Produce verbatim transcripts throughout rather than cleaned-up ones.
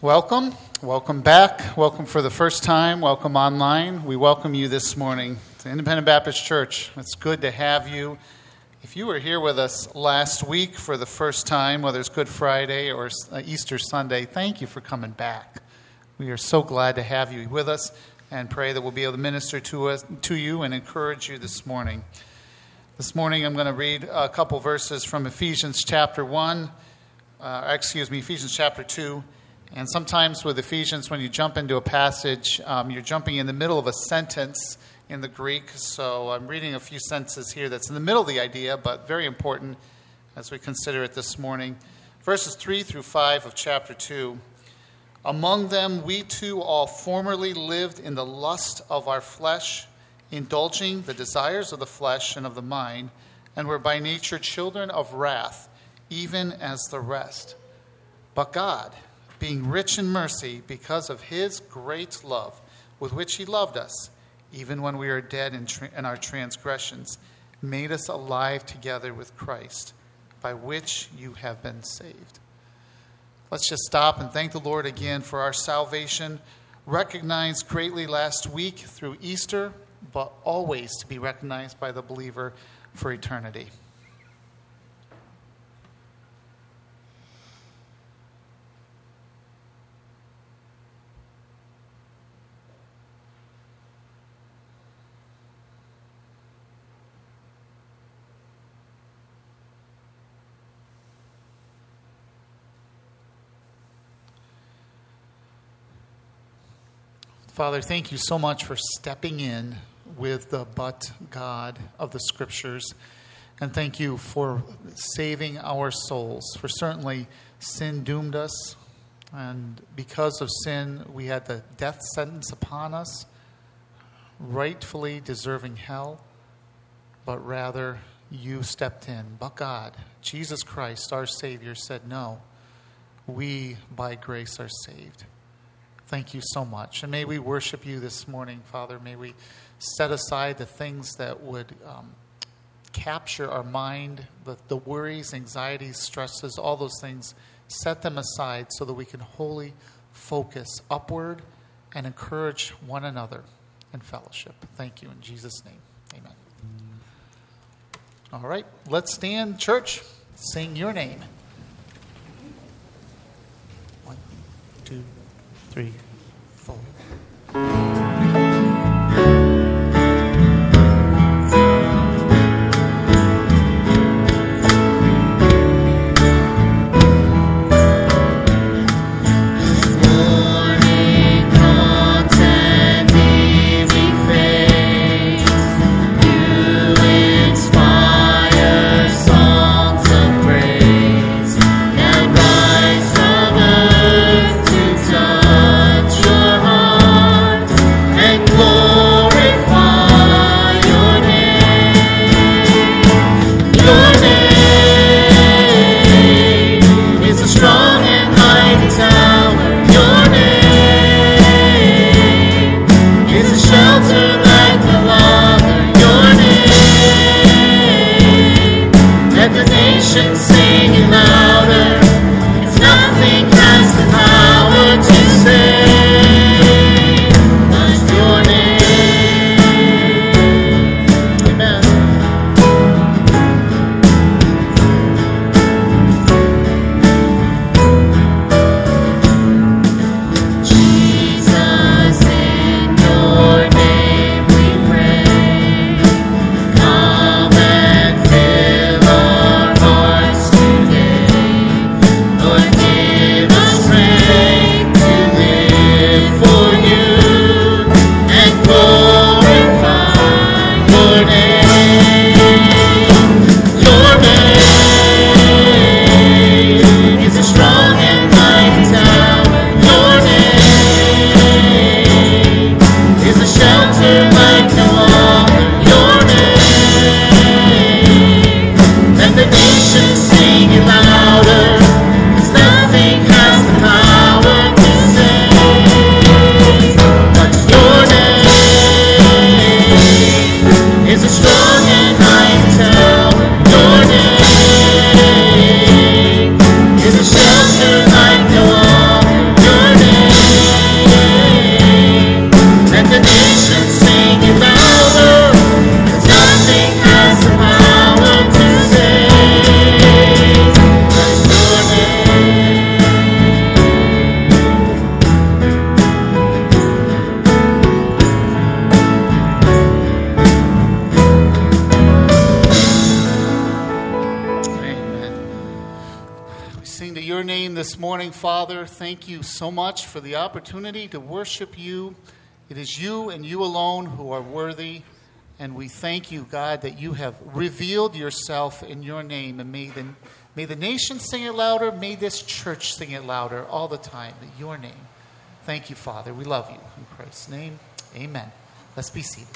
Welcome. Welcome back. Welcome for the first time. Welcome online. We welcome you this morning to Independent Baptist Church. It's good to have you. If you were here with us last week for the first time, whether it's Good Friday or Easter Sunday, thank you for coming back. We are so glad to have you with us and pray that we'll be able to minister to us, to you and encourage you this morning. This morning I'm going to read a couple verses from Ephesians chapter one, uh, excuse me, Ephesians chapter two. And sometimes with Ephesians, when you jump into a passage, um, you're jumping in the middle of a sentence in the Greek. So I'm reading a few sentences here that's in the middle of the idea, but very important as we consider it this morning. Verses three through five of chapter two. Among them we too all formerly lived in the lust of our flesh, indulging the desires of the flesh and of the mind, and were by nature children of wrath, even as the rest. But God, being rich in mercy because of his great love with which he loved us, even when we were dead in, tra- in our transgressions, made us alive together with Christ, by which you have been saved. Let's just stop and thank the Lord again for our salvation, recognized greatly last week through Easter, but always to be recognized by the believer for eternity. Father, thank you so much for stepping in with the but God of the Scriptures. And thank you for saving our souls. For certainly sin doomed us. And because of sin, we had the death sentence upon us, rightfully deserving hell. But rather, you stepped in. But God, Jesus Christ, our Savior, said, no, we by grace are saved. Thank you so much. And may we worship you this morning, Father. May we set aside the things that would um, capture our mind, the, the worries, anxieties, stresses, all those things. Set them aside so that we can wholly focus upward and encourage one another in fellowship. Thank you in Jesus' name. Amen. All right, let's stand, church. Sing your name. One, two, three, four. Rise from earth to touch your heart. sing to your name this morning, Father. Thank you so much for the opportunity to worship you. It is you and you alone who are worthy. And we thank you, God, that you have revealed yourself in your name. And may the, may the nation sing it louder. May this church sing it louder all the time in your name. Thank you, Father. We love you. In Christ's name, amen. Let's be seated.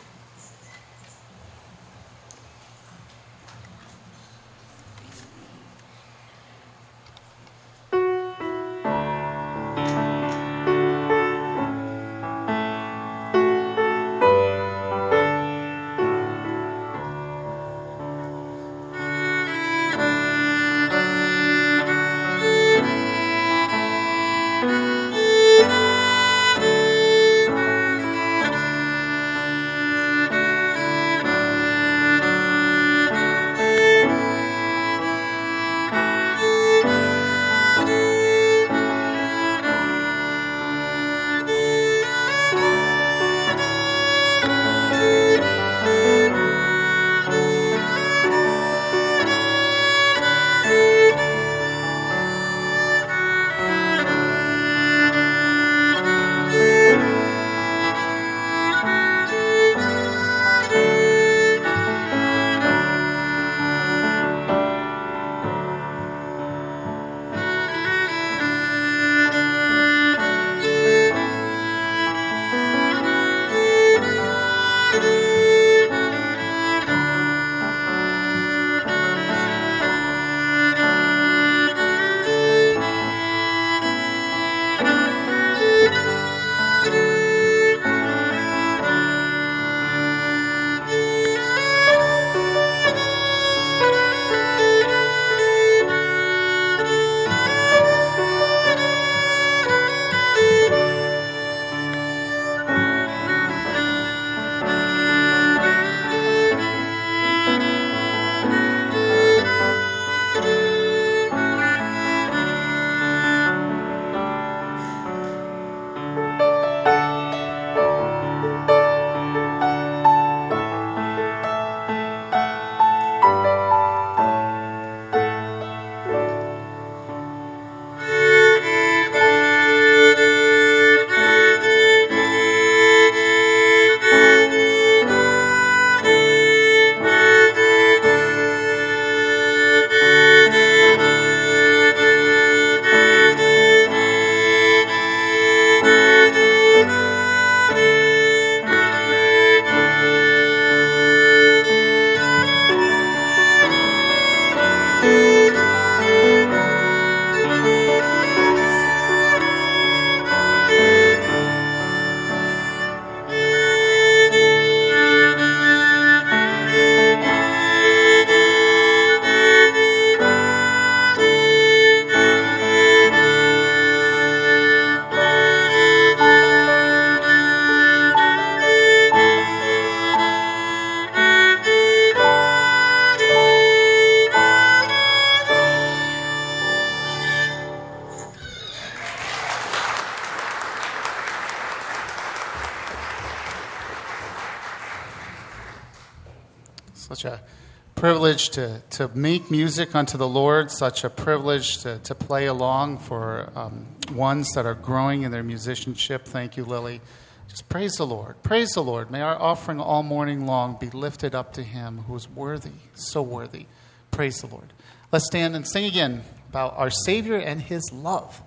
Such a privilege to, to make music unto the Lord, such a privilege to, to play along for um, ones that are growing in their musicianship. Thank you, Lily. Just praise the Lord. Praise the Lord. May our offering all morning long be lifted up to him who is worthy, so worthy. Praise the Lord. Let's stand and sing again about our Savior and his love.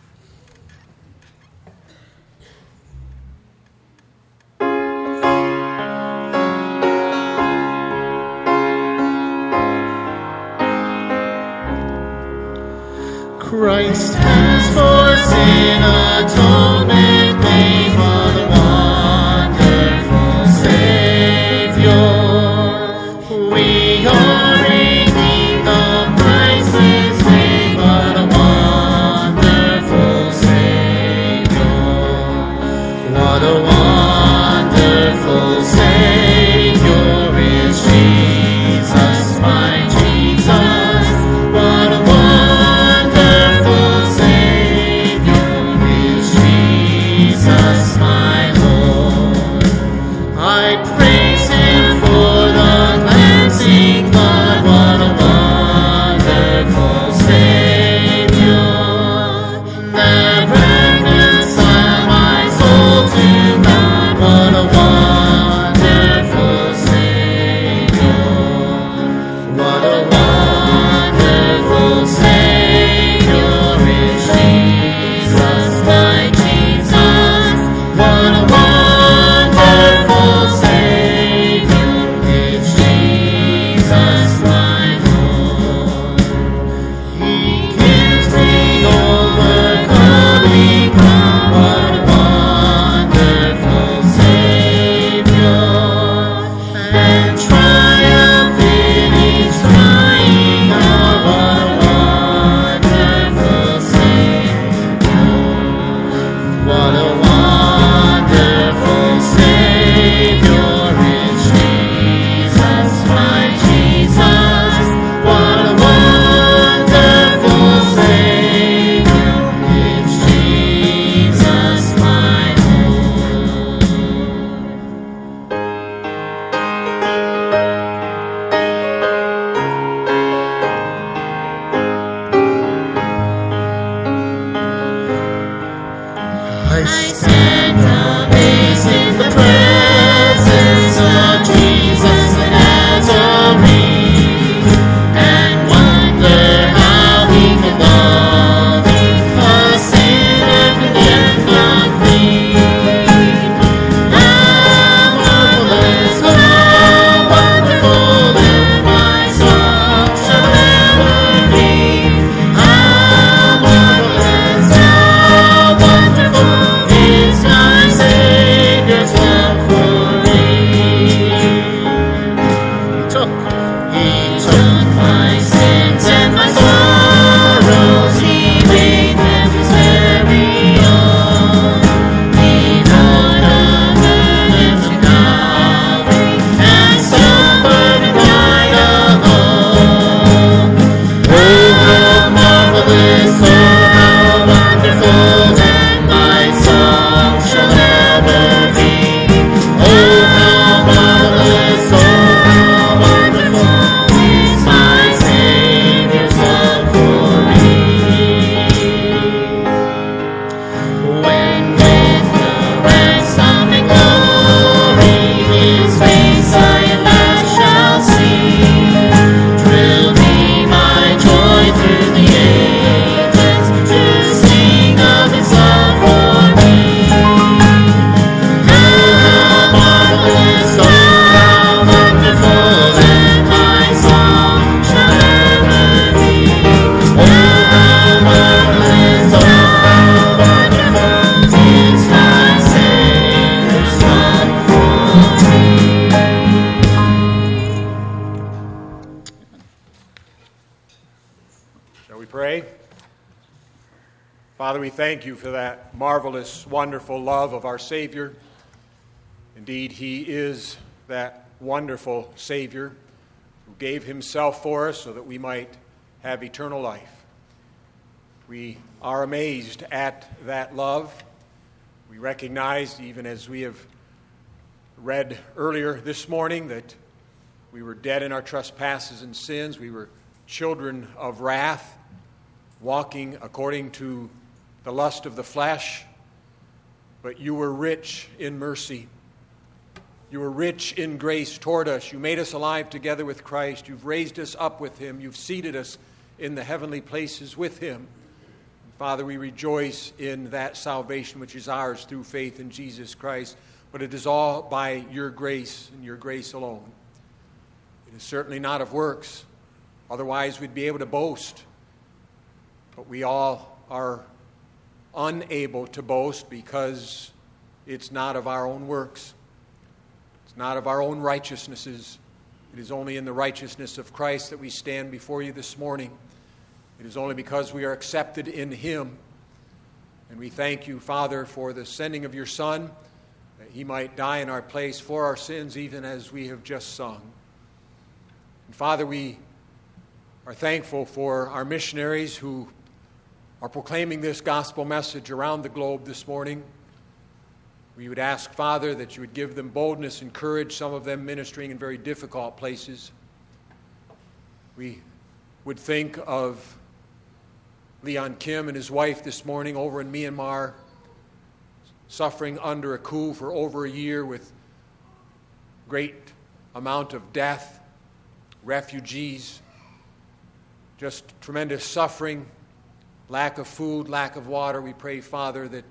Christ has for sin atonement made, what a wonderful Savior. We are redeemed, the price is paid, what a wonderful Savior. What a wonderful Savior is Jesus, my Jesus. What a wonderful Savior is Jesus, my Father, we thank you for that marvelous, wonderful love of our Savior. Indeed, he is that wonderful Savior who gave himself for us so that we might have eternal life. We are amazed at that love. We recognize, even as we have read earlier this morning, that we were dead in our trespasses and sins. We were children of wrath, walking according to the lust of the flesh, but you were rich in mercy. You were rich in grace toward us. You made us alive together with Christ. You've raised us up with him. You've seated us in the heavenly places with him. Father, we rejoice in that salvation which is ours through faith in Jesus Christ, but it is all by your grace and your grace alone. It is certainly not of works. Otherwise, we'd be able to boast. But we all are unable to boast because it's not of our own works. It's not of our own righteousnesses. It is only in the righteousness of Christ that we stand before you this morning. It is only because we are accepted in him. And we thank you, Father, for the sending of your Son, that he might die in our place for our sins, even as we have just sung. And Father, we are thankful for our missionaries who are proclaiming this gospel message around the globe this morning. We would ask, Father, that you would give them boldness and courage, some of them ministering in very difficult places. We would think of Leon Kim and his wife this morning over in Myanmar, suffering under a coup for over a year with great amount of death, refugees, just tremendous suffering, lack of food, lack of water. We pray, Father, that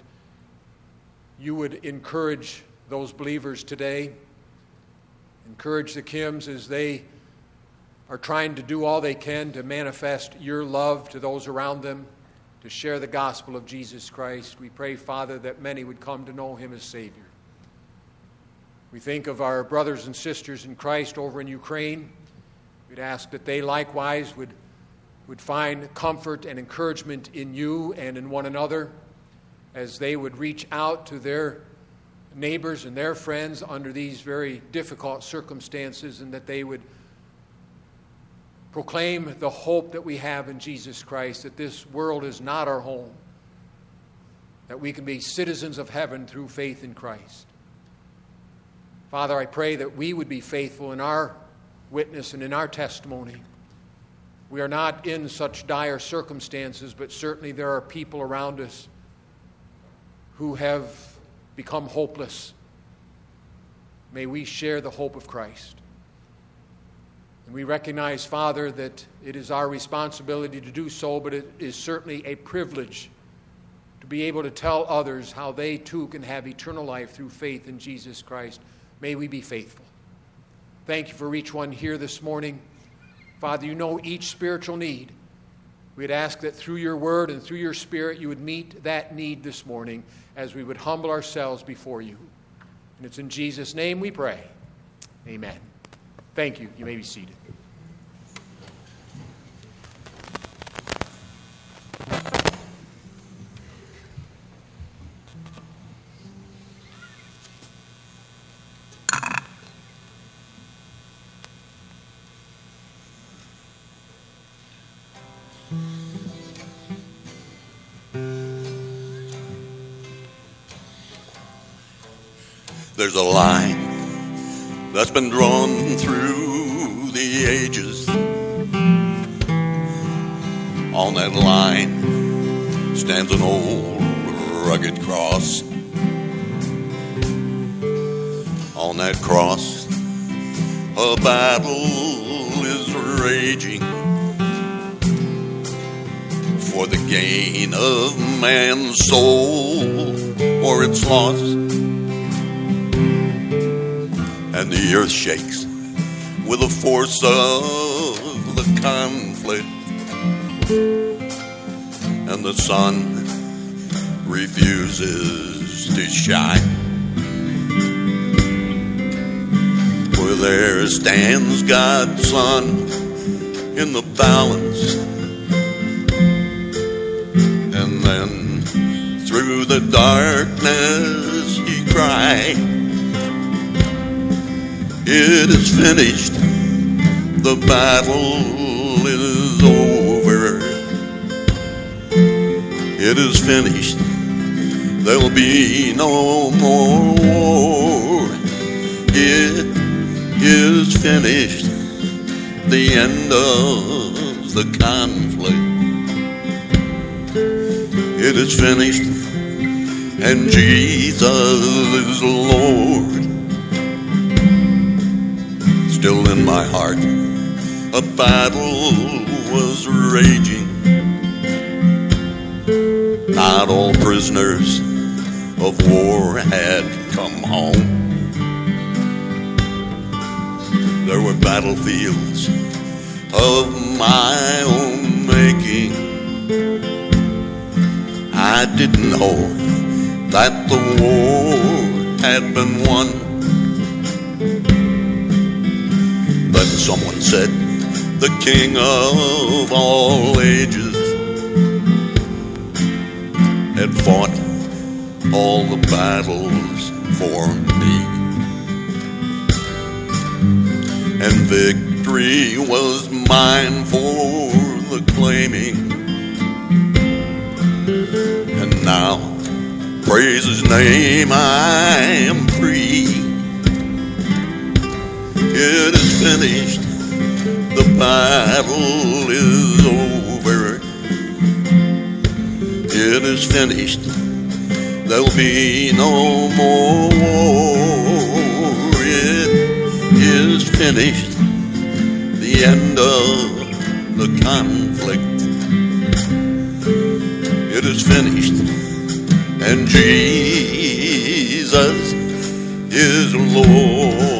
you would encourage those believers today. Encourage the Kims as they are trying to do all they can to manifest your love to those around them, to share the gospel of Jesus Christ. We pray, Father, that many would come to know him as Savior. We think of our brothers and sisters in Christ over in Ukraine. We'd ask that they likewise would would find comfort and encouragement in you and in one another as they would reach out to their neighbors and their friends under these very difficult circumstances, and that they would proclaim the hope that we have in Jesus Christ, that this world is not our home, that we can be citizens of heaven through faith in Christ. Father, I pray that we would be faithful in our witness and in our testimony. We are not in such dire circumstances, but certainly there are people around us who have become hopeless. May we share the hope of Christ. And we recognize, Father, that it is our responsibility to do so, but it is certainly a privilege to be able to tell others how they too can have eternal life through faith in Jesus Christ. May we be faithful. Thank you for each one here this morning. Father, you know each spiritual need. We'd ask that through your word and through your Spirit, you would meet that need this morning as we would humble ourselves before you. And it's in Jesus' name we pray. Amen. Thank you. You may be seated. There's a line that's been drawn through the ages. On that line stands an old rugged cross. On that cross, a battle is raging for the gain of man's soul, or it's lost. And the earth shakes with the force of the conflict, and the sun refuses to shine. For there stands God's Son in the balance, and then through the darkness he cried, "It is finished, the battle is over. It is finished, there'll be no more war. It is finished, the end of the conflict. It is finished, and Jesus is Lord." Still in my heart, a battle was raging. Not all prisoners of war had come home. There were battlefields of my own making. I didn't know that the war had been won. But someone said, the King of all ages had fought all the battles for me, and victory was mine for the claiming. And now, praise his name, I am free. It is finished, the battle is over. It is finished, there'll be no more war. It is finished, the end of the conflict. It is finished, and Jesus is Lord.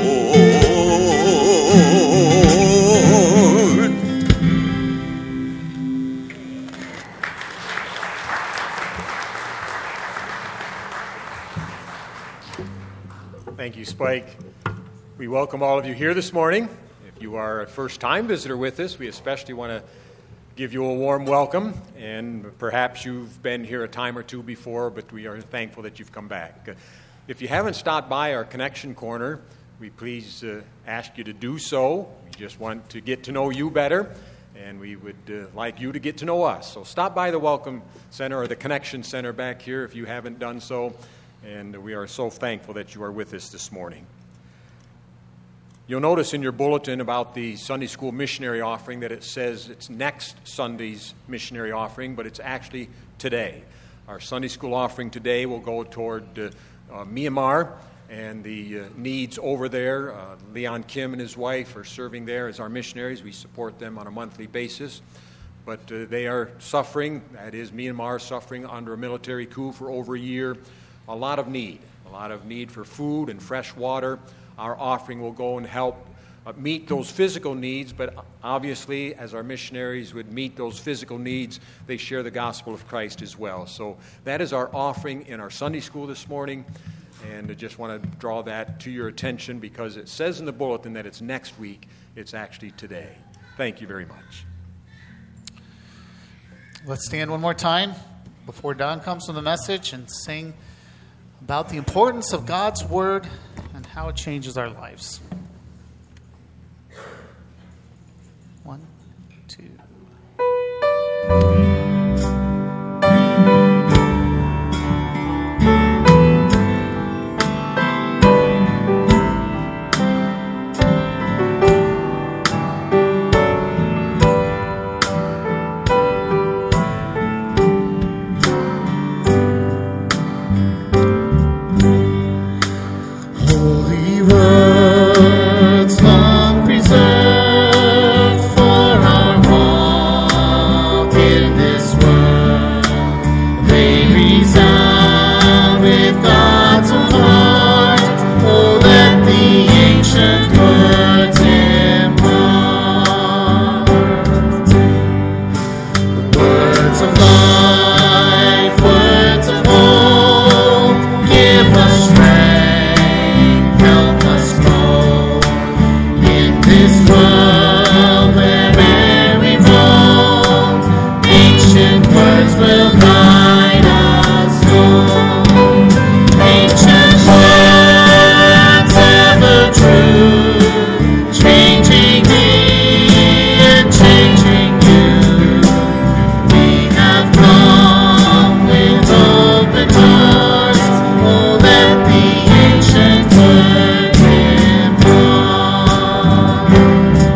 Thank you, Spike. We welcome all of you here this morning. If you are a first-time visitor with us, we especially want to give you a warm welcome. And perhaps you've been here a time or two before, but we are thankful that you've come back. If you haven't stopped by our Connection Corner, we please uh, ask you to do so. We just want to get to know you better, and we would uh, like you to get to know us. So stop by the Welcome Center or the Connection Center back here if you haven't done so. And we are so thankful that you are with us this morning. You'll notice in your bulletin about the Sunday School missionary offering that it says it's next Sunday's missionary offering, but it's actually today. Our Sunday school offering today will go toward uh, uh, Myanmar and the uh, needs over there. Uh, Leon Kim and his wife are serving there as our missionaries. We support them on a monthly basis. But uh, they are suffering, that is, Myanmar suffering under a military coup for over a year. A lot of need, a lot of need for food and fresh water. Our offering will go and help uh, meet those physical needs, but obviously, as our missionaries would meet those physical needs, they share the gospel of Christ as well. So that is our offering in our Sunday school this morning. And I just want to draw that to your attention because it says in the bulletin that it's next week. It's actually today. Thank you very much. Let's stand one more time before Don comes with the message and sing about the importance of God's Word and how it changes our lives. One, two.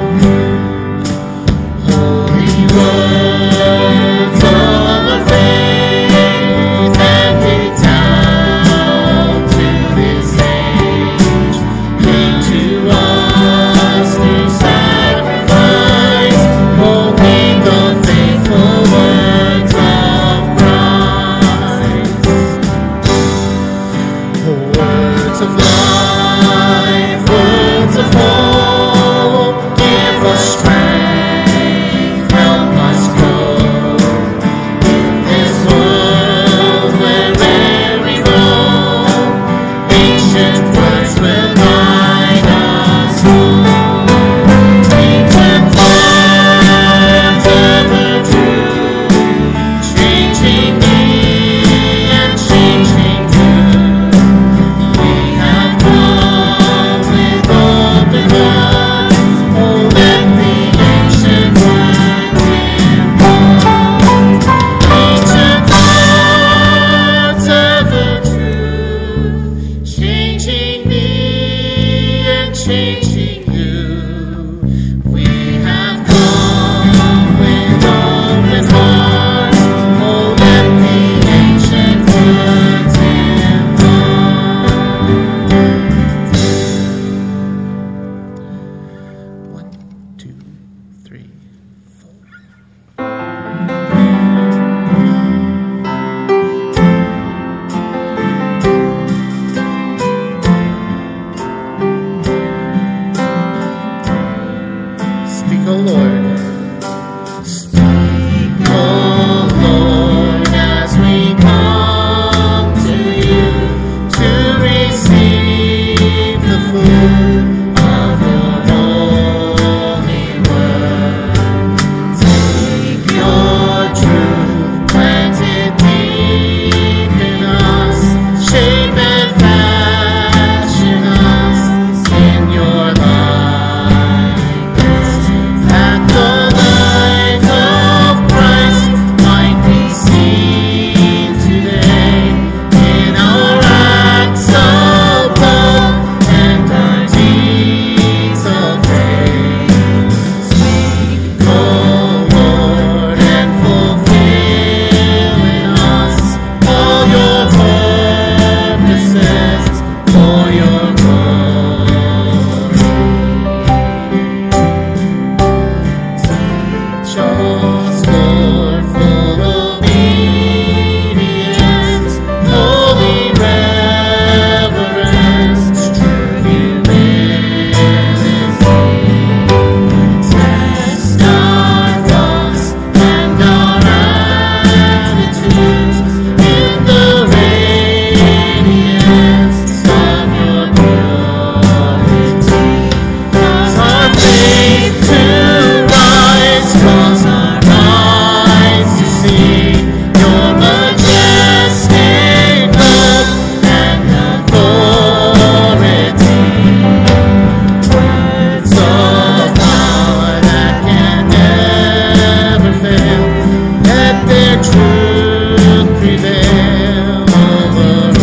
Words of faith. truth prevail over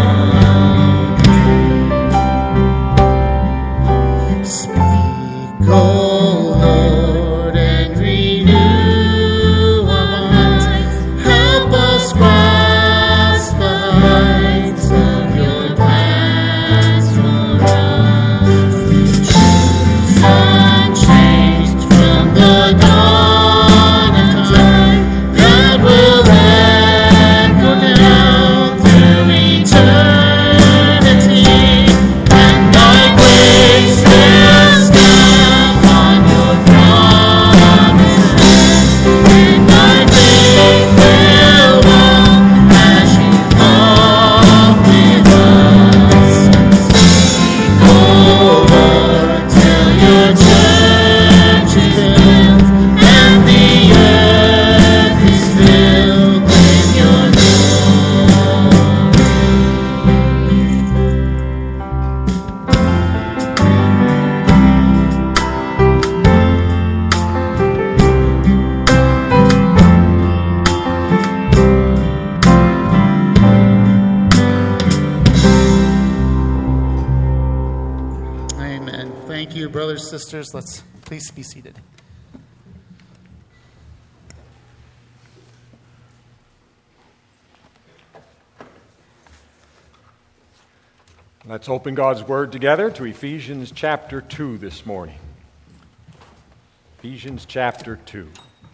all. Speak, O Lord, and renew our minds. Help us grasp the heights of your plans for us. Truths unchanged from the dawn of time that will echo down through eternity. And thy grace will stand on your promises. And thy faith will walk as you walk with us. Speak, O Lord, till your church is built and the earth is filled with your Amen. Thank you, brothers, sisters. Let's please be seated. Let's open God's Word together to Ephesians chapter two this morning. Ephesians chapter two.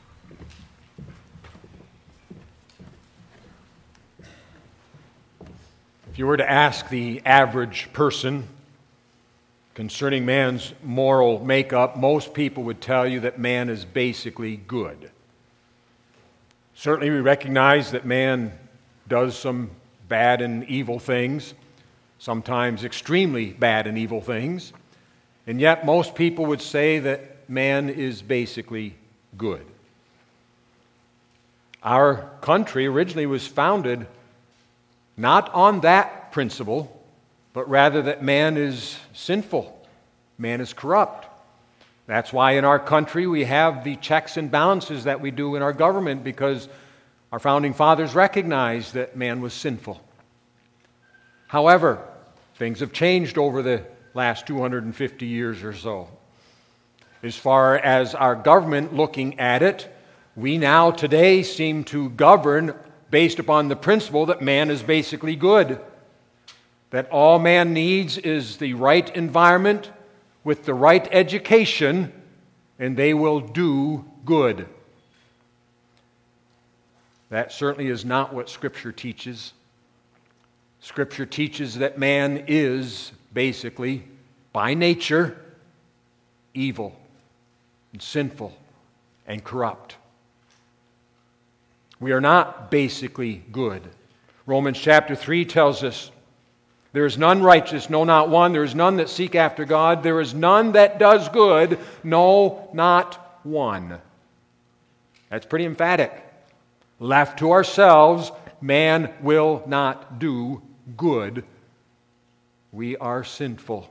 If you were to ask the average person concerning man's moral makeup, most people would tell you that man is basically good. Certainly we recognize that man does some bad and evil things, sometimes extremely bad and evil things, and yet most people would say that man is basically good. Our country originally was founded not on that principle, but rather that man is sinful, man is corrupt. That's why in our country we have the checks and balances that we do in our government, because our founding fathers recognized that man was sinful. However, things have changed over the last two hundred fifty years or so. As far as our government looking at it, we now today seem to govern based upon the principle that man is basically good. That all man needs is the right environment with the right education, and they will do good. That certainly is not what Scripture teaches. Scripture teaches that man is basically, by nature, evil and sinful and corrupt. We are not basically good. Romans chapter three tells us, there is none righteous, no, not one. There is none that seek after God. There is none that does good, no, not one. That's pretty emphatic. Left to ourselves, man will not do good. We are sinful.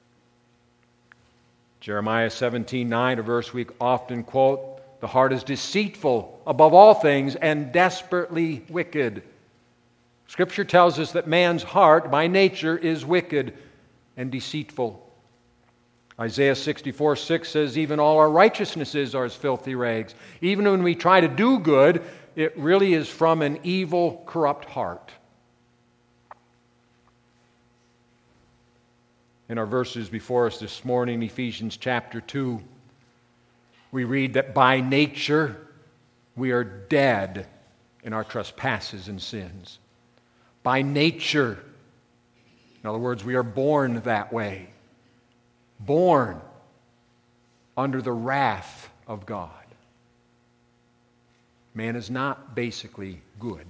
Jeremiah seventeen nine, a verse we often quote, the heart is deceitful above all things and desperately wicked. Scripture tells us that man's heart by nature is wicked and deceitful. Isaiah sixty-four six says, even all our righteousnesses are as filthy rags. Even when we try to do good, it really is from an evil, corrupt heart. In our verses before us this morning, Ephesians chapter two, we read that by nature we are dead in our trespasses and sins. By nature, in other words, we are born that way. Born under the wrath of God. Man is not basically good.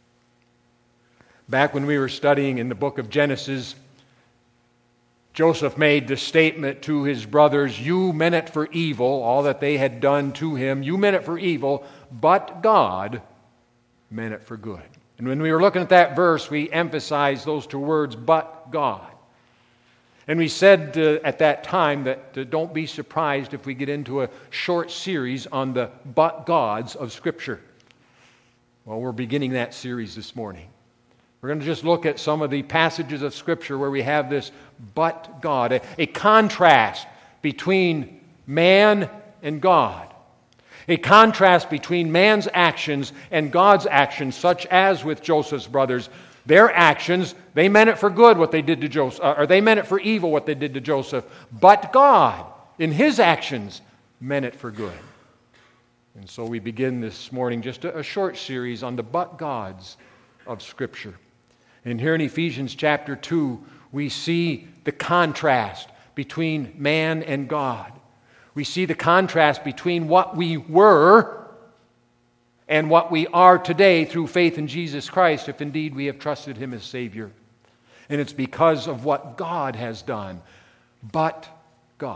Back when we were studying in the book of Genesis, Joseph made the statement to his brothers, you meant it for evil, all that they had done to him, you meant it for evil, but God meant it for good. And when we were looking at that verse, we emphasized those two words, but God. And we said uh, at that time that uh, don't be surprised if we get into a short series on the but gods of Scripture. Well, we're beginning that series this morning. We're going to just look at some of the passages of Scripture where we have this but God, a, a contrast between man and God. A contrast between man's actions and God's actions, such as with Joseph's brothers. Their actions, they meant it for good what they did to Joseph, or they meant it for evil what they did to Joseph. But God, in His actions, meant it for good. And so we begin this morning just a, a short series on the but gods of Scripture. And here in Ephesians chapter two, we see the contrast between man and God. We see the contrast between what we were and what we are today through faith in Jesus Christ, if indeed we have trusted Him as Savior. And it's because of what God has done. But God,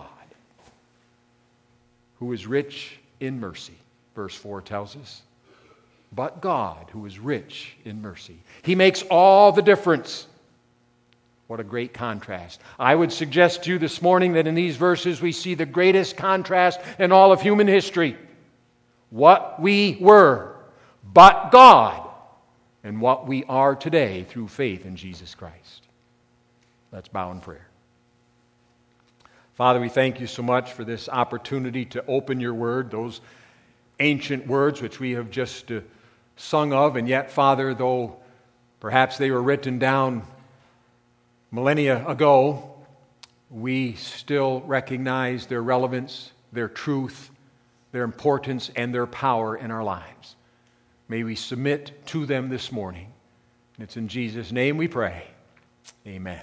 who is rich in mercy, verse four tells us. But God, who is rich in mercy. He makes all the difference. What a great contrast. I would suggest to you this morning that in these verses we see the greatest contrast in all of human history. What we were, but God, and what we are today through faith in Jesus Christ. Let's bow in prayer. Father, we thank You so much for this opportunity to open Your Word, those ancient words which we have just uh, sung of, and yet, Father, though perhaps they were written down millennia ago, we still recognize their relevance, their truth, their importance, and their power in our lives. May we submit to them this morning. It's in Jesus' name we pray. Amen.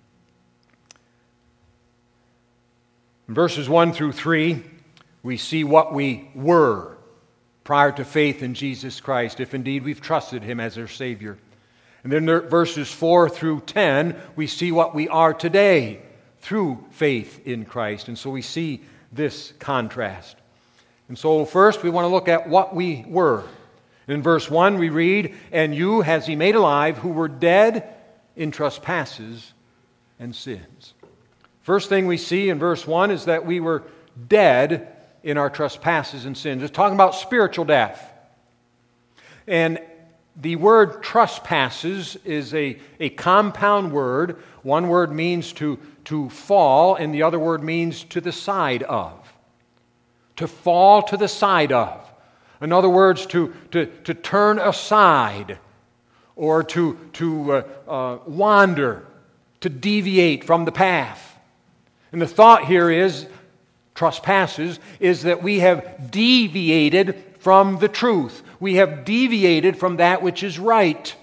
In verses one through three, we see what we were prior to faith in Jesus Christ, if indeed we've trusted Him as our Savior. And then verses four through ten, we see what we are today through faith in Christ. And so we see this contrast. And so first we want to look at what we were. In verse one we read, "And you has He made alive who were dead in trespasses and sins." First thing we see in verse one is that we were dead in our trespasses and sins. It's talking about spiritual death. And the word trespasses is a, a compound word. One word means to, to fall, and the other word means to the side of. To fall to the side of. In other words, to, to, to turn aside, or to, to uh, uh, wander, to deviate from the path. And the thought here is, trespasses, is that we have deviated from the truth. We have deviated from that which is right.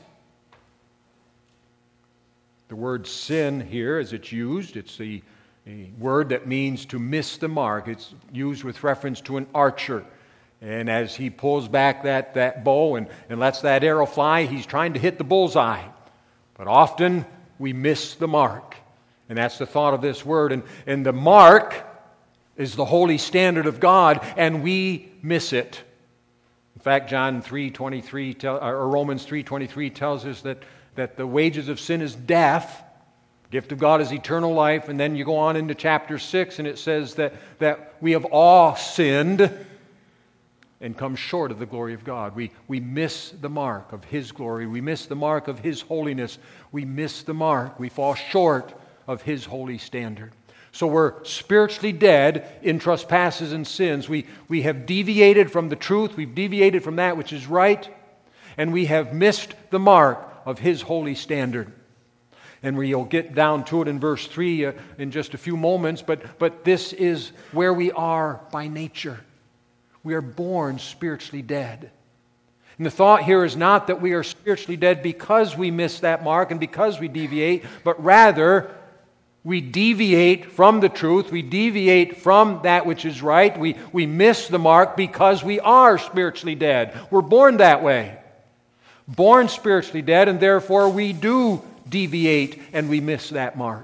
The word sin here, as it's used, it's a, a word that means to miss the mark. It's used with reference to an archer. And as he pulls back that, that bow and, and lets that arrow fly, he's trying to hit the bullseye. But often we miss the mark. And that's the thought of this word. And, and the mark is the holy standard of God, and we miss it. In fact, John three twenty-three or Romans three twenty-three tells us that, that the wages of sin is death. The gift of God is eternal life. And then you go on into chapter six, and it says that, that we have all sinned and come short of the glory of God. We, we miss the mark of His glory. We miss the mark of His holiness. We miss the mark. We fall short of His holy standard. So we're spiritually dead in trespasses and sins. We, we have deviated from the truth. We've deviated from that which is right. And we have missed the mark of His holy standard. And we'll get down to it in verse three uh, in just a few moments. But, but this is where we are by nature. We are born spiritually dead. And the thought here is not that we are spiritually dead because we miss that mark and because we deviate, but rather we deviate from the truth. We deviate from that which is right. We, we miss the mark because we are spiritually dead. We're born that way. Born spiritually dead, and therefore we do deviate and we miss that mark.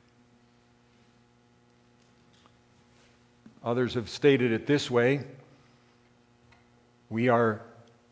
Others have stated it this way. We are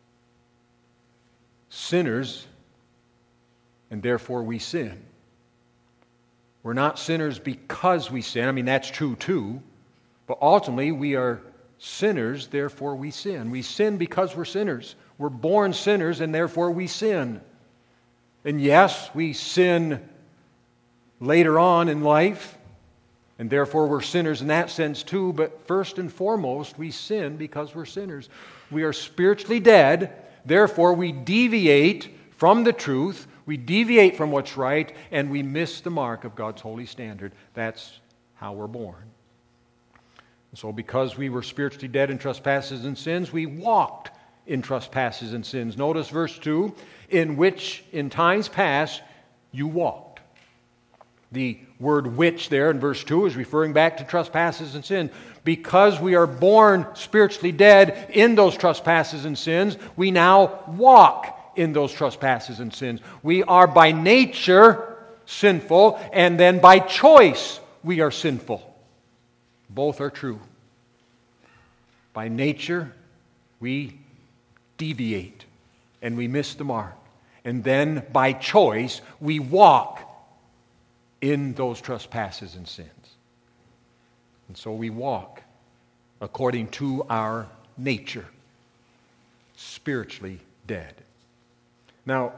sinners, and therefore we sin. We're not sinners because we sin. I mean, that's true too. But ultimately, we are sinners, therefore we sin. We sin because we're sinners. We're born sinners, and therefore we sin. And yes, we sin later on in life, and therefore we're sinners in that sense too, but first and foremost, we sin because we're sinners. We are spiritually dead, therefore we deviate from the truth, we deviate from what's right, and we miss the mark of God's holy standard. That's how we're born. So because we were spiritually dead in trespasses and sins, we walked in trespasses and sins. Notice verse two, in which in times past you walked. The word which there in verse two is referring back to trespasses and sin. Because we are born spiritually dead in those trespasses and sins, we now walk in those trespasses and sins. We are by nature sinful, and then by choice we are sinful. Both are true. By nature, we deviate and we miss the mark. And then by choice, we walk in those trespasses and sins. And so we walk according to our nature, spiritually dead. Now,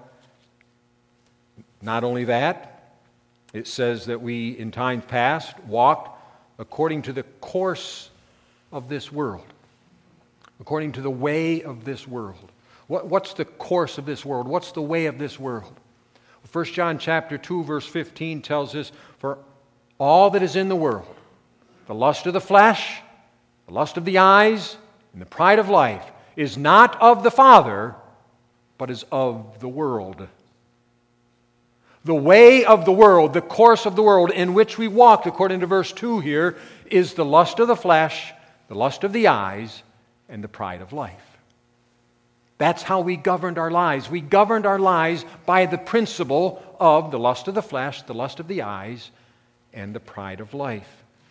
not only that, it says that we in times past walked according to the course of this world, according to the way of this world. What, what's the course of this world? What's the way of this world? First John chapter two, verse fifteen tells us, for all that is in the world, the lust of the flesh, the lust of the eyes, and the pride of life, is not of the Father, but is of the world. The way of the world, the course of the world in which we walked, according to verse two here, is the lust of the flesh, the lust of the eyes, and the pride of life. That's how we governed our lives. We governed our lives by the principle of the lust of the flesh, the lust of the eyes, and the pride of life.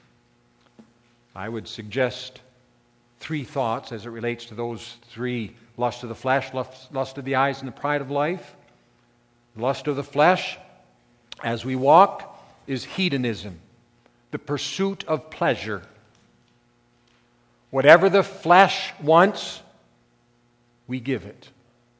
I would suggest three thoughts as it relates to those three: lust of the flesh, lust, lust of the eyes, and the pride of life. Lust of the flesh, as we walked, is hedonism, the pursuit of pleasure. Whatever the flesh wants, we give it.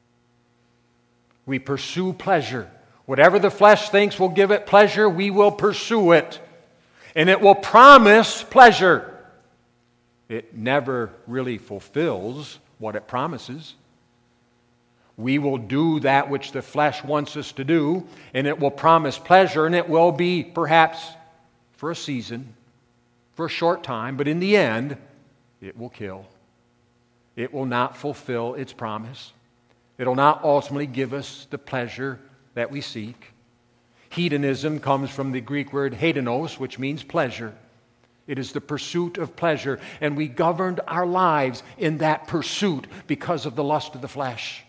We pursue pleasure. Whatever the flesh thinks will give it pleasure, we will pursue it. And it will promise pleasure. It never really fulfills what it promises. We will do that which the flesh wants us to do, and it will promise pleasure, and it will be perhaps for a season, for a short time, but in the end, it will kill. It will not fulfill its promise. It will not ultimately give us the pleasure that we seek. Hedonism comes from the Greek word hedonos, which means pleasure. It is the pursuit of pleasure, and we governed our lives in that pursuit because of the lust of the flesh.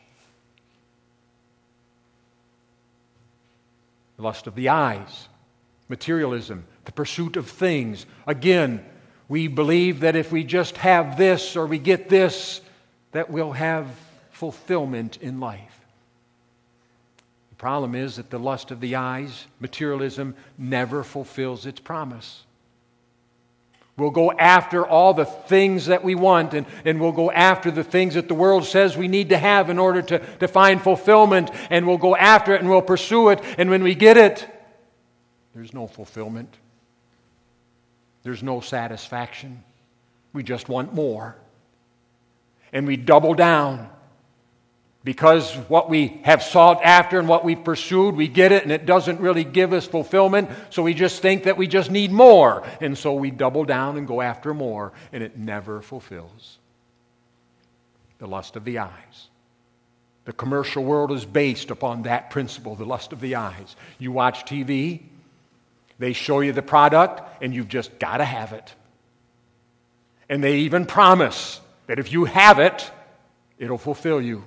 The lust of the eyes, materialism, the pursuit of things. Again, we believe that if we just have this or we get this, that we'll have fulfillment in life. The problem is that the lust of the eyes, materialism, never fulfills its promise. We'll go after all the things that we want, and, and we'll go after the things that the world says we need to have in order to, to find fulfillment, and we'll go after it and we'll pursue it, and when we get it, there's no fulfillment. There's no satisfaction. We just want more. And we double down. Because what we have sought after and what we've pursued, we get it and it doesn't really give us fulfillment, so we just think that we just need more. And so we double down and go after more, and it never fulfills. The lust of the eyes. The commercial world is based upon that principle, the lust of the eyes. You watch T V, they show you the product, and you've just got to have it. And they even promise that if you have it, it'll fulfill you.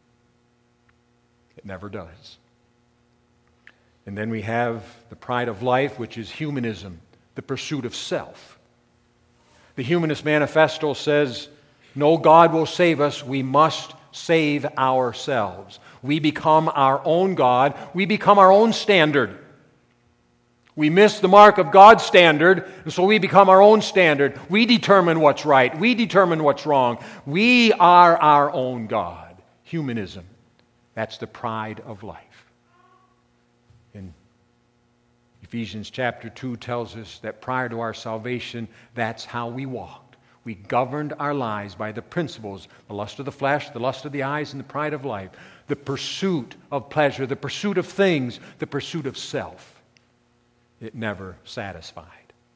It never does. And then we have the pride of life, which is humanism, the pursuit of self. The Humanist Manifesto says, no God will save us, we must save ourselves. We become our own God, we become our own standard. We miss the mark of God's standard, and so we become our own standard. We determine what's right, we determine what's wrong. We are our own God. humanism. That's the pride of life. And Ephesians chapter two tells us that prior to our salvation, that's how we walked. We governed our lives by the principles, the lust of the flesh, the lust of the eyes, and the pride of life, the pursuit of pleasure, the pursuit of things, the pursuit of self. It never satisfied.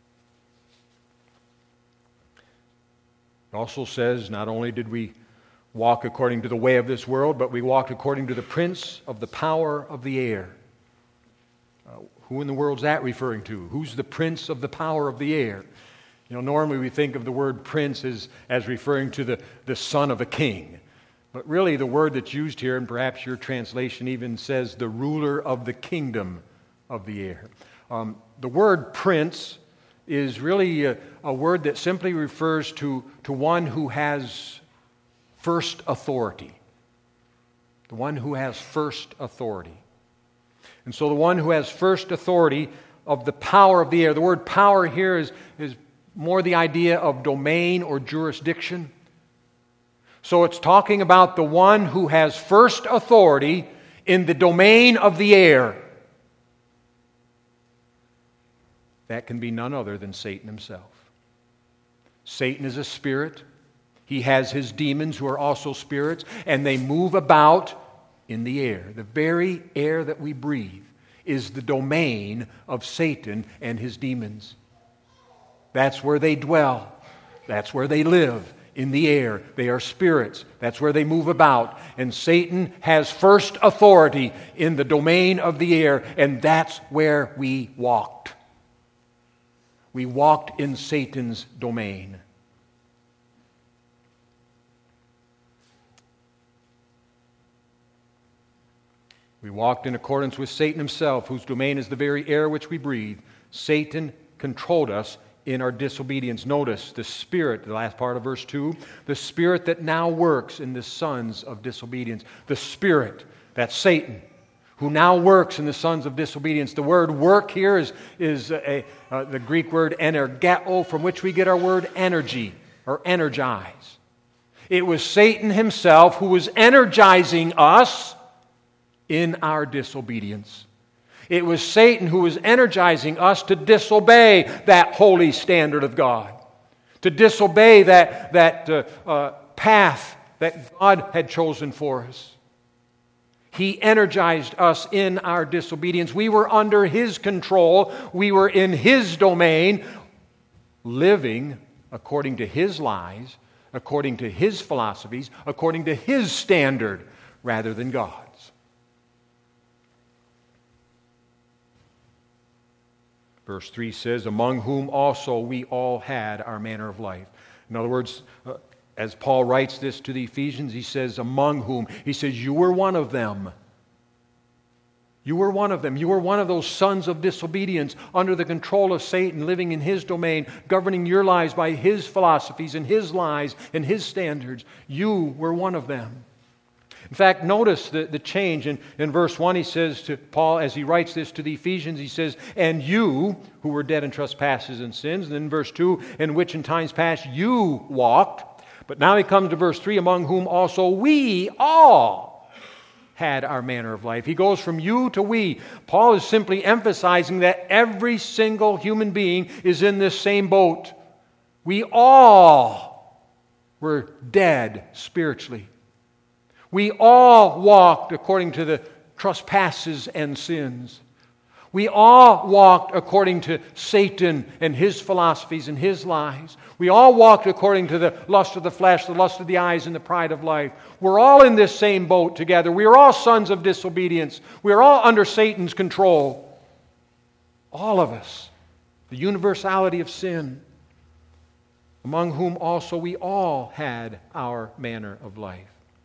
It also says not only did we walk according to the way of this world, but we walked according to the prince of the power of the air. Uh, who in the world is that referring to? Who's the prince of the power of the air? You know, normally we think of the word prince as, as referring to the, the son of a king. But really the word that's used here, and perhaps your translation even says the ruler of the kingdom of the air. Um, the word prince is really a, a word that simply refers to, to one who has first authority. The one who has first authority. And so the one who has first authority of the power of the air. The word power here is, is more the idea of domain or jurisdiction. So it's talking about the one who has first authority in the domain of the air. That can be none other than Satan himself. Satan is a spirit. He has his demons who are also spirits, and they move about in the air. The very air that we breathe is the domain of Satan and his demons. That's where they dwell. That's where they live, in the air. They are spirits. That's where they move about. And Satan has first authority in the domain of the air, and that's where we walked. We walked in Satan's domain. We walked in accordance with Satan himself, whose domain is the very air which we breathe. Satan controlled us in our disobedience. Notice the spirit, the last part of verse two, the spirit that now works in the sons of disobedience. The spirit, that's Satan, who now works in the sons of disobedience. The word work here is, is a, uh, the Greek word energeo, from which we get our word energy or energize. It was Satan himself who was energizing us in our disobedience. It was Satan who was energizing us to disobey that holy standard of God, to disobey that, that uh, uh, path that God had chosen for us. He energized us in our disobedience. We were under His control. We were in His domain, living according to His lies, according to His philosophies, according to His standard, rather than God's. Verse three says, among whom also we all had our manner of life. In other words, uh, as Paul writes this to the Ephesians, he says, among whom. He says, you were one of them. You were one of them. You were one of those sons of disobedience under the control of Satan, living in his domain, governing your lives by his philosophies and his lies and his standards. You were one of them. In fact, notice the, the change. In, in verse one, he says to Paul, as he writes this to the Ephesians, he says, and you, who were dead in trespasses and sins. And then in verse two, in which in times past you walked. But now he comes to verse three, among whom also we all had our manner of life. He goes from you to we. Paul is simply emphasizing that every single human being is in this same boat. We all were dead spiritually. We all walked according to the trespasses and sins. We all walked according to Satan and his philosophies and his lies. We all walked according to the lust of the flesh, the lust of the eyes, and the pride of life. We're all in this same boat together. We are all sons of disobedience. We are all under Satan's control. All of us. The universality of sin. Among whom also we all had our manner of life.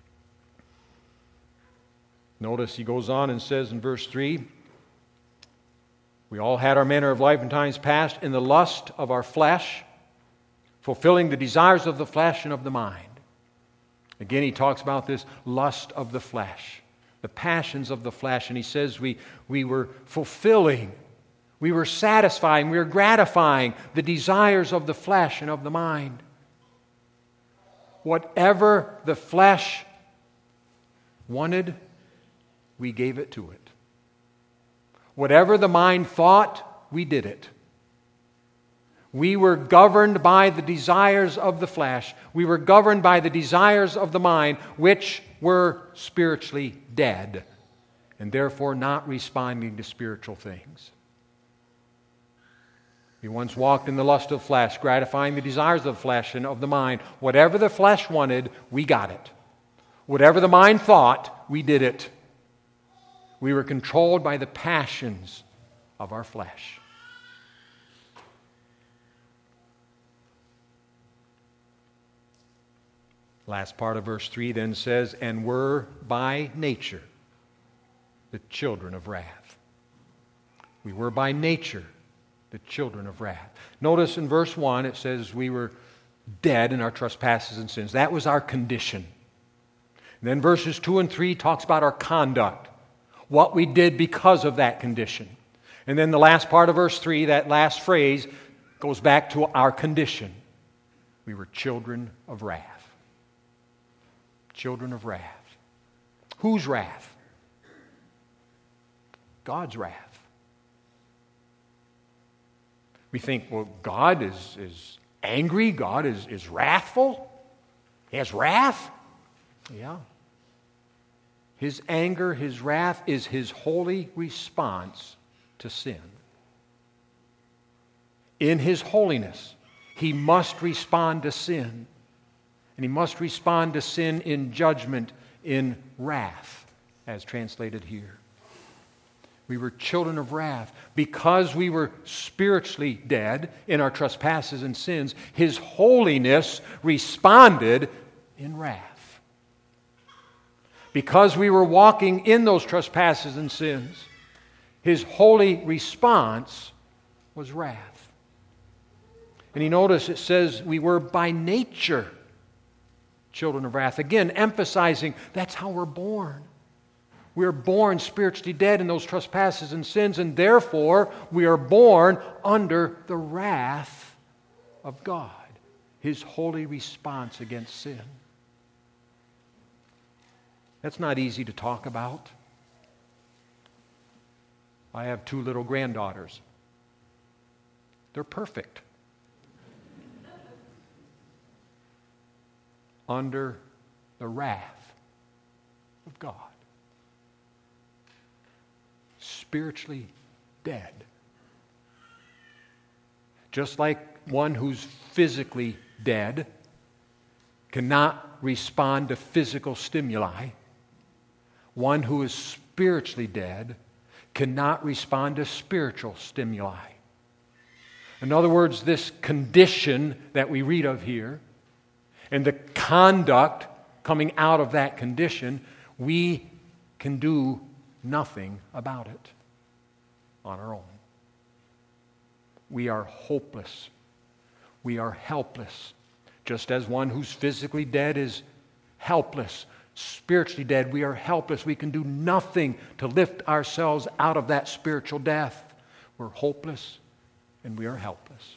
Notice he goes on and says in verse three, we all had our manner of life in times past in the lust of our flesh, fulfilling the desires of the flesh and of the mind. Again, he talks about this lust of the flesh, the passions of the flesh, and he says we, we were fulfilling, we were satisfying, we were gratifying the desires of the flesh and of the mind. Whatever the flesh wanted, we gave it to it. Whatever the mind thought, we did it. We were governed by the desires of the flesh. We were governed by the desires of the mind, which were spiritually dead, and therefore not responding to spiritual things. We once walked in the lust of the flesh, gratifying the desires of the flesh and of the mind. Whatever the flesh wanted, we got it. Whatever the mind thought, we did it. We were controlled by the passions of our flesh. Last part of verse three then says, and were by nature the children of wrath. We were by nature the children of wrath. Notice in verse one it says we were dead in our trespasses and sins. That was our condition. And then verses two and three talks about our conduct, what we did because of that condition. And then the last part of verse three, that last phrase, goes back to our condition. We were children of wrath. Children of wrath. Whose wrath? God's wrath. We think, well, God is, is angry. God is, is wrathful. He has wrath. Yeah. His anger, His wrath is His holy response to sin. In His holiness, He must respond to sin. And He must respond to sin in judgment, in wrath, as translated here. We were children of wrath. Because we were spiritually dead in our trespasses and sins, His holiness responded in wrath. Because we were walking in those trespasses and sins, His holy response was wrath. And you notice it says we were by nature children of wrath. Again, emphasizing that's how we're born. We are born spiritually dead in those trespasses and sins, and therefore we are born under the wrath of God, His holy response against sin. That's not easy to talk about. I have two little granddaughters. They're perfect. Under the wrath of God. Spiritually dead. Just like one who's physically dead cannot respond to physical stimuli, one who is spiritually dead cannot respond to spiritual stimuli. In other words, this condition that we read of here, and the conduct coming out of that condition, we can do nothing about it on our own. We are hopeless. We are helpless. Just as one who's physically dead is helpless, spiritually dead, we are helpless. We can do nothing to lift ourselves out of that spiritual death. We're hopeless and we are helpless.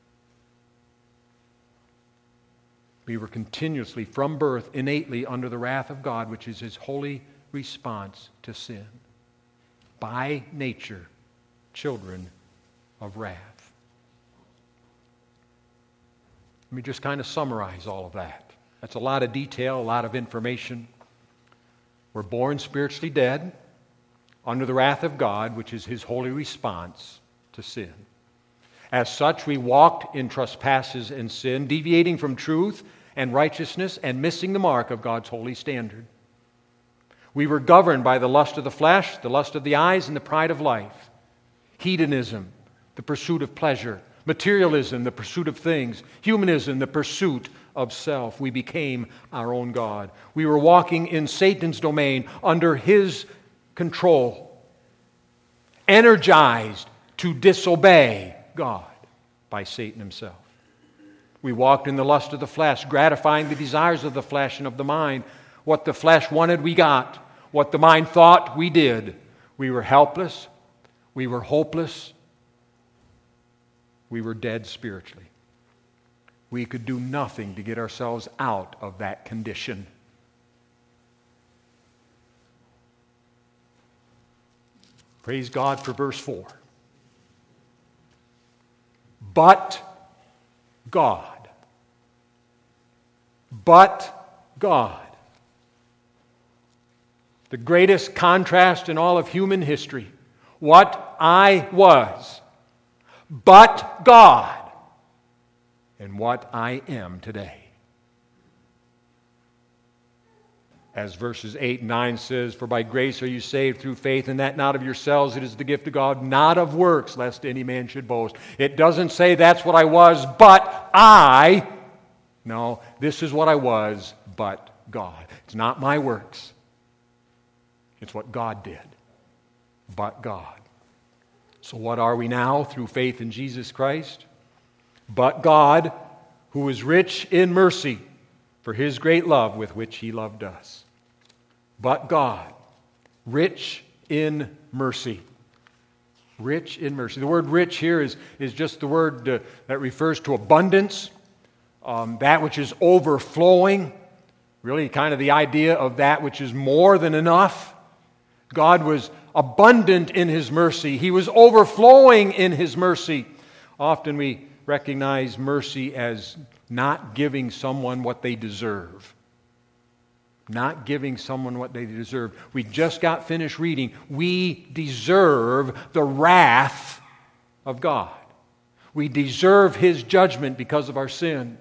We were continuously, from birth, innately under the wrath of God, which is His holy response to sin. By nature, children of wrath. Let me just kind of summarize all of that. That's a lot of detail, a lot of information. We're born spiritually dead, under the wrath of God, which is His holy response to sin. As such, we walked in trespasses and sin, deviating from truth and righteousness and missing the mark of God's holy standard. We were governed by the lust of the flesh, the lust of the eyes, and the pride of life. Hedonism, the pursuit of pleasure. Materialism, the pursuit of things. Humanism, the pursuit of self. We became our own God. We were walking in Satan's domain under his control, energized to disobey God by Satan himself. We walked in the lust of the flesh, gratifying the desires of the flesh and of the mind. What the flesh wanted, we got. What the mind thought, we did. We were helpless. We were hopeless. We were dead spiritually. We could do nothing to get ourselves out of that condition. Praise God for verse four. But God. But God. The greatest contrast in all of human history. What I was, but God, and what I am today. As verses eight and nine says, for by grace are you saved through faith, and that not of yourselves, it is the gift of God, not of works, lest any man should boast. It doesn't say that's what I was, but I. No, this is what I was, but God. It's not my works. It's what God did, but God. So what are we now through faith in Jesus Christ? But God, who is rich in mercy, for His great love with which He loved us. But God, rich in mercy. Rich in mercy. The word rich here is, is just the word uh, that refers to abundance, um, that which is overflowing, really kind of the idea of that which is more than enough. God was abundant in His mercy. He was overflowing in His mercy. Often we recognize mercy as not giving someone what they deserve. Not giving someone what they deserve. We just got finished reading. We deserve the wrath of God. We deserve His judgment because of our sin.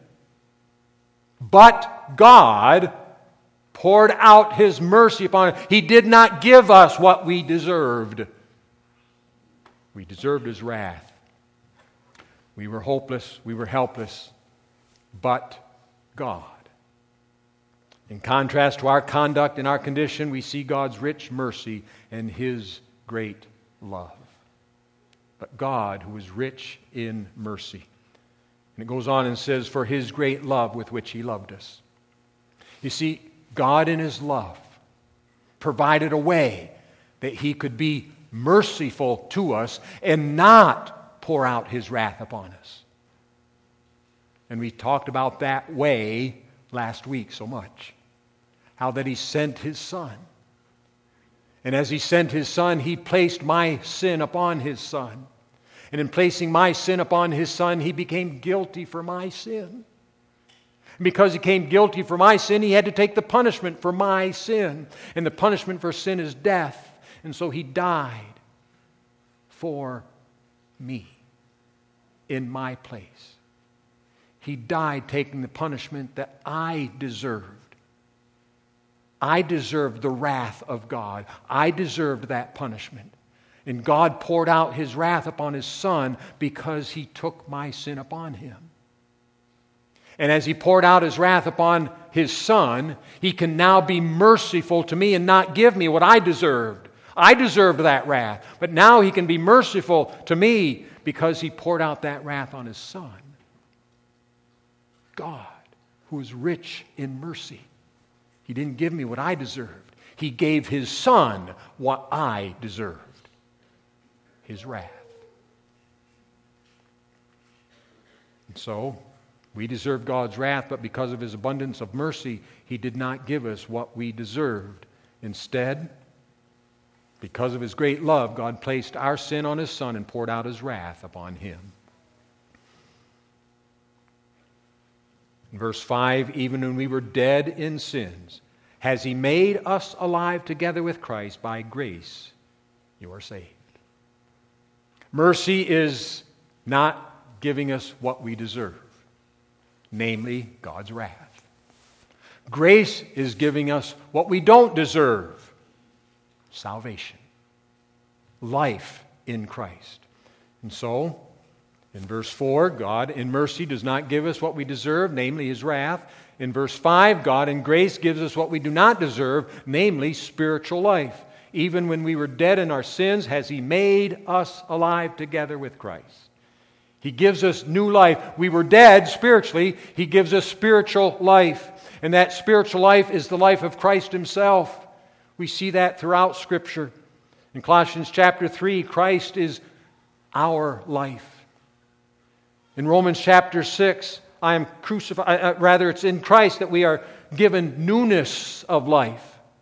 But God poured out His mercy upon us. He did not give us what we deserved. We deserved His wrath. We were hopeless. We were helpless. But God. In contrast to our conduct and our condition, we see God's rich mercy and His great love. But God, who is rich in mercy. And it goes on and says, for His great love with which He loved us. You see, God in His love provided a way that He could be merciful to us and not pour out His wrath upon us. And we talked about that way last week so much. How that He sent His Son. And as He sent His Son, He placed my sin upon His Son. And in placing my sin upon His Son, He became guilty for my sin. And because He became guilty for my sin, He had to take the punishment for my sin. And the punishment for sin is death. And so He died for me in my place. He died taking the punishment that I deserved. I deserved the wrath of God. I deserved that punishment. And God poured out His wrath upon His Son because He took my sin upon Him. And as He poured out His wrath upon His Son, He can now be merciful to me and not give me what I deserved. I deserved that wrath. But now He can be merciful to me because He poured out that wrath on His Son. God, who is rich in mercy. He didn't give me what I deserved. He gave His Son what I deserved. His wrath. And so, we deserve God's wrath, but because of His abundance of mercy, He did not give us what we deserved. Instead, because of His great love, God placed our sin on His Son and poured out His wrath upon Him. In verse five, even when we were dead in sins, has He made us alive together with Christ. By grace you are saved. Mercy is not giving us what we deserve, namely God's wrath. Grace is giving us what we don't deserve, salvation, life in Christ. And so, in verse four, God in mercy does not give us what we deserve, namely His wrath. In verse five, God in grace gives us what we do not deserve, namely spiritual life. Even when we were dead in our sins, has He made us alive together with Christ. He gives us new life. We were dead spiritually. He gives us spiritual life. And that spiritual life is the life of Christ Himself. We see that throughout Scripture. In Colossians chapter three, Christ is our life. In Romans chapter six, I am crucified, uh, rather it's in Christ that we are given newness of life.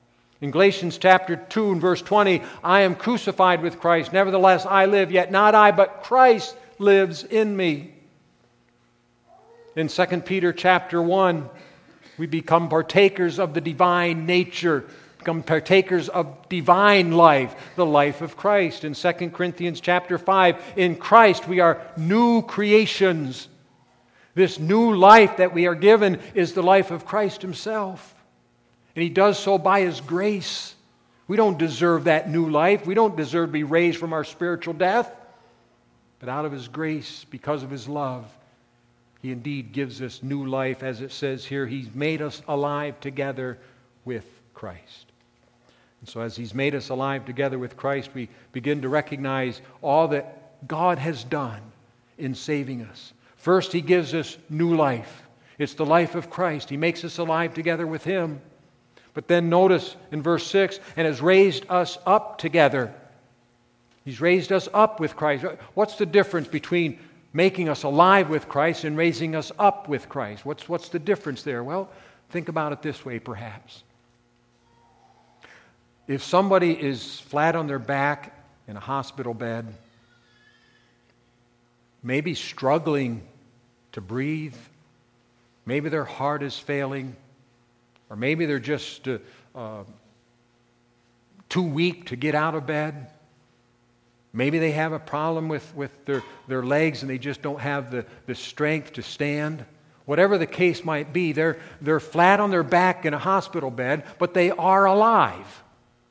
In Galatians chapter two and verse twenty, I am crucified with Christ. Nevertheless, I live, yet not I, but Christ lives in me. In Second Peter chapter one, we become partakers of the divine nature, become partakers of divine life, the life of Christ. In Second Corinthians chapter five, in Christ we are new creations. This new life that we are given is the life of Christ Himself. And He does so by His grace. We don't deserve that new life. We don't deserve to be raised from our spiritual death. But out of His grace, because of His love, He indeed gives us new life. As it says here, He's made us alive together with Christ. And so as He's made us alive together with Christ, we begin to recognize all that God has done in saving us. First, He gives us new life. It's the life of Christ. He makes us alive together with Him. But then notice in verse six, and has raised us up together. He's raised us up with Christ. What's the difference between making us alive with Christ and raising us up with Christ? What's, what's the difference there? Well, think about it this way perhaps. If somebody is flat on their back in a hospital bed, maybe struggling to breathe, maybe their heart is failing, or maybe they're just uh, uh, too weak to get out of bed. Maybe they have a problem with, with their, their legs and they just don't have the, the strength to stand. Whatever the case might be, they're, they're flat on their back in a hospital bed, but they are alive.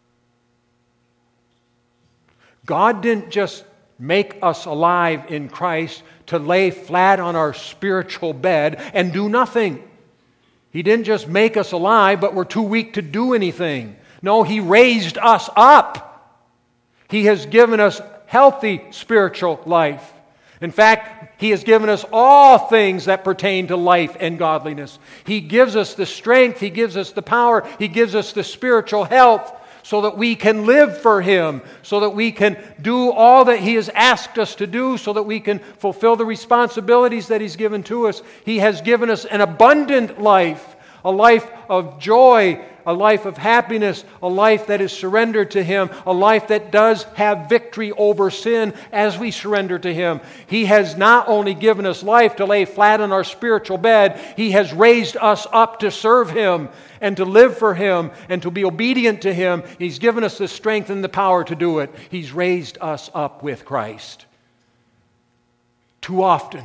God didn't just make us alive in Christ to lay flat on our spiritual bed and do nothing. He didn't just make us alive, but we're too weak to do anything. No, He raised us up. He has given us healthy spiritual life. In fact, He has given us all things that pertain to life and godliness. He gives us the strength, He gives us the power, He gives us the spiritual health so that we can live for Him, so that we can do all that He has asked us to do, so that we can fulfill the responsibilities that He's given to us. He has given us an abundant life, a life of joy, a life of happiness, a life that is surrendered to Him, a life that does have victory over sin as we surrender to Him. He has not only given us life to lay flat on our spiritual bed, He has raised us up to serve Him and to live for Him and to be obedient to Him. He's given us the strength and the power to do it. He's raised us up with Christ. Too often,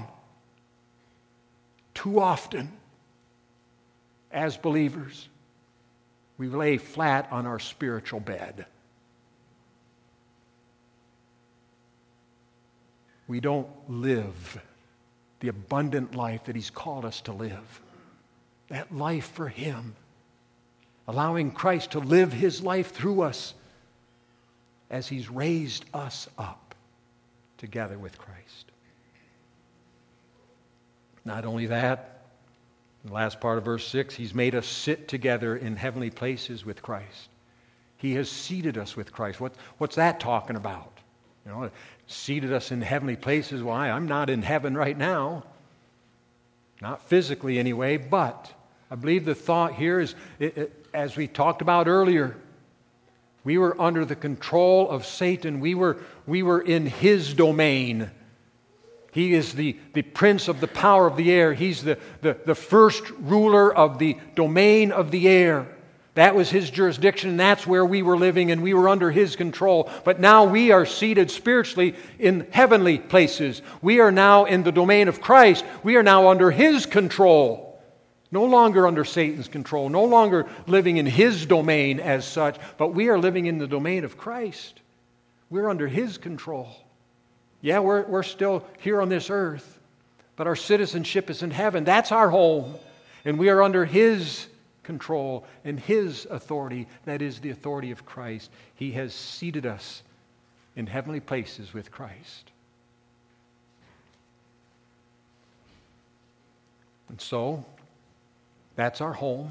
too often, as believers, we lay flat on our spiritual bed. We don't live the abundant life that He's called us to live. That life for Him. Allowing Christ to live His life through us as He's raised us up together with Christ. Not only that, in the last part of verse six, He's made us sit together in heavenly places with Christ. He has seated us with Christ. What, what's that talking about? You know, seated us in heavenly places. Why? I'm not in heaven right now. Not physically anyway, but I believe the thought here is, it, it, as we talked about earlier, we were under the control of Satan. We were, we were in his domain. He is the, the prince of the power of the air. He's the, the, the first ruler of the domain of the air. That was his jurisdiction, and that's where we were living, and we were under his control. But now we are seated spiritually in heavenly places. We are now in the domain of Christ. We are now under his control. No longer under Satan's control. No longer living in his domain as such, but we are living in the domain of Christ. We're under his control. Yeah, we're, we're still here on this earth, but our citizenship is in heaven. That's our home. And we are under his control and his authority. That is the authority of Christ. He has seated us in heavenly places with Christ. And so, that's our home.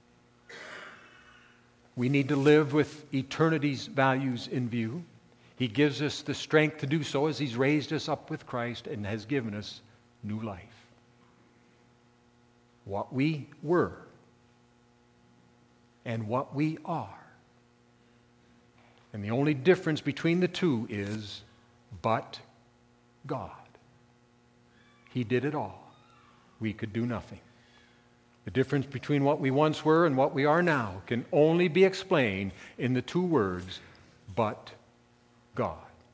We need to live with eternity's values in view. He gives us the strength to do so as He's raised us up with Christ and has given us new life. What we were and what we are And the only difference between the two is, but God. He did it all. We could do nothing. The difference between what we once were and what we are now can only be explained in the two words, but God.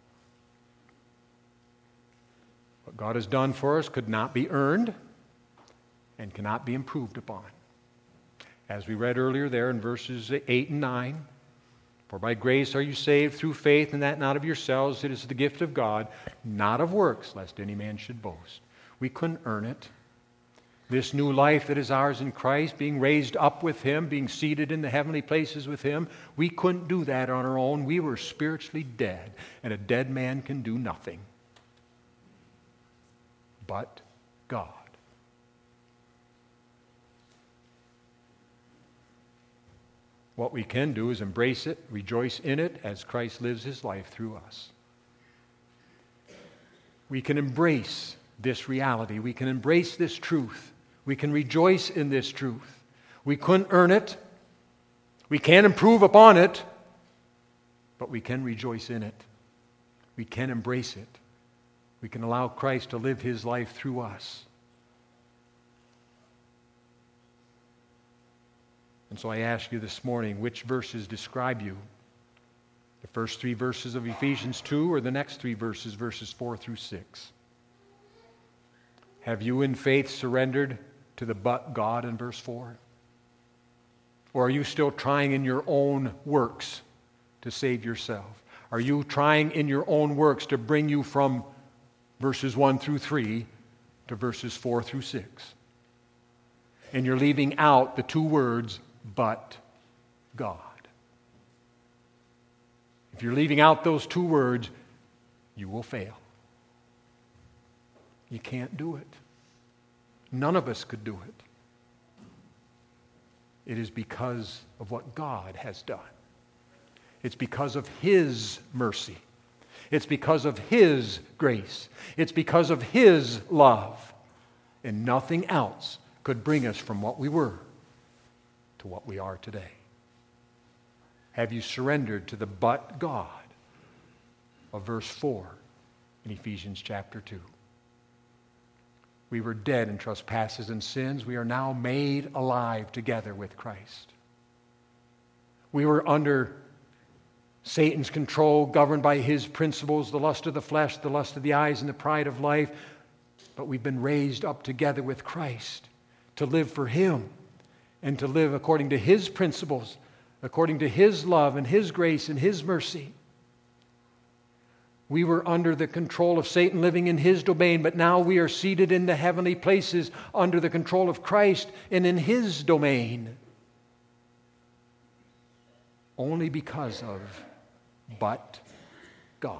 What God has done for us could not be earned and cannot be improved upon. As we read earlier there in verses eight and nine, for by grace are you saved through faith, and that not of yourselves, it is the gift of God, not of works, lest any man should boast. We couldn't earn it. This new life that is ours in Christ, being raised up with Him, being seated in the heavenly places with Him, we couldn't do that on our own. We were spiritually dead, and a dead man can do nothing. But God. What we can do is embrace it, rejoice in it as Christ lives His life through us. We can embrace this reality. We can embrace this truth. We can rejoice in this truth. We couldn't earn it. We can't improve upon it. But we can rejoice in it. We can embrace it. We can allow Christ to live His life through us. And so I ask you this morning, which verses describe you? The first three verses of Ephesians two or the next three verses, verses four through six? Have you in faith surrendered to the but God in verse four? Or are you still trying in your own works to save yourself? Are you trying in your own works to bring you from verses one through three to verses four through six? And you're leaving out the two words, but God. If you're leaving out those two words, you will fail. You can't do it. None of us could do it. It is because of what God has done. It's because of His mercy. It's because of His grace. It's because of His love. And nothing else could bring us from what we were to what we are today. Have you surrendered to the but God of verse four in Ephesians chapter two? We were dead in trespasses and sins. We are now made alive together with Christ. We were under Satan's control, governed by his principles, the lust of the flesh, the lust of the eyes, and the pride of life. But we've been raised up together with Christ to live for Him and to live according to His principles, according to His love and His grace and His mercy. We were under the control of Satan, living in his domain, but now we are seated in the heavenly places under the control of Christ and in His domain. Only because of but God.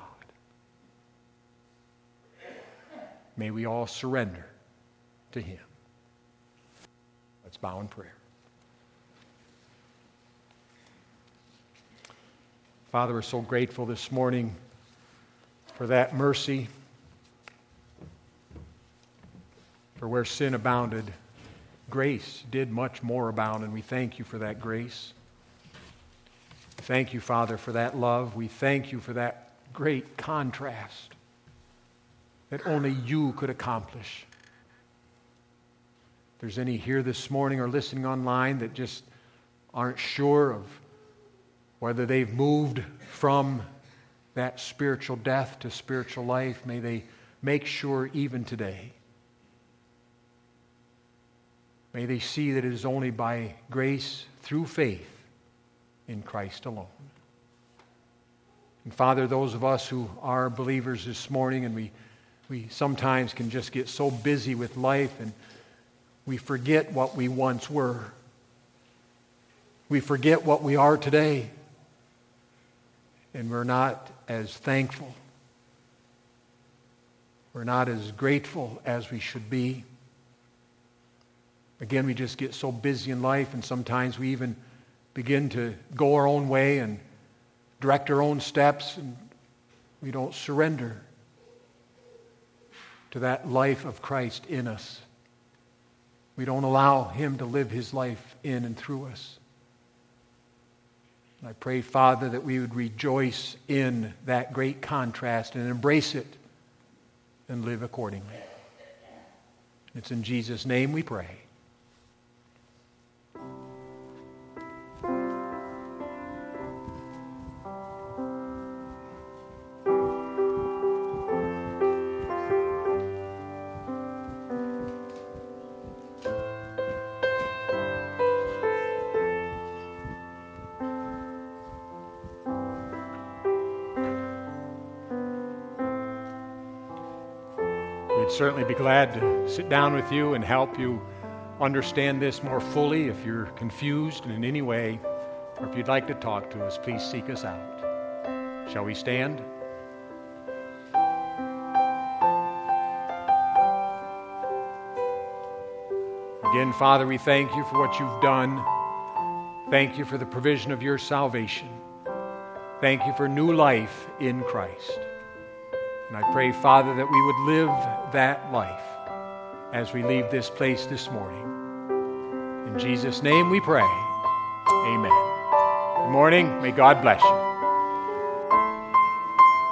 May we all surrender to Him. Let's bow in prayer. Father, we're so grateful this morning for that mercy, for where sin abounded, grace did much more abound, and we thank You for that grace. Thank You, Father, for that love. We thank You for that great contrast that only You could accomplish. If there's any here this morning or listening online that just aren't sure of whether they've moved from that spiritual death to spiritual life, may they make sure even today. May they see that it is only by grace through faith in Christ alone. And Father, those of us who are believers this morning, and we, we sometimes can just get so busy with life and we forget what we once were. We forget what we are today. And we're not as thankful. We're not as grateful as we should be. Again, we just get so busy in life, and sometimes we even begin to go our own way and direct our own steps, and we don't surrender to that life of Christ in us. We don't allow Him to live His life in and through us. I pray, Father, that we would rejoice in that great contrast and embrace it and live accordingly. It's in Jesus' name we pray. We'd certainly be glad to sit down with you and help you understand this more fully. If you're confused in any way, or if you'd like to talk to us, please seek us out. Shall we stand? Again, Father, we thank you for what you've done. Thank you for the provision of your salvation. Thank you for new life in Christ. And I pray, Father, that we would live that life as we leave this place this morning. In Jesus' name we pray. Amen. Good morning. May God bless you.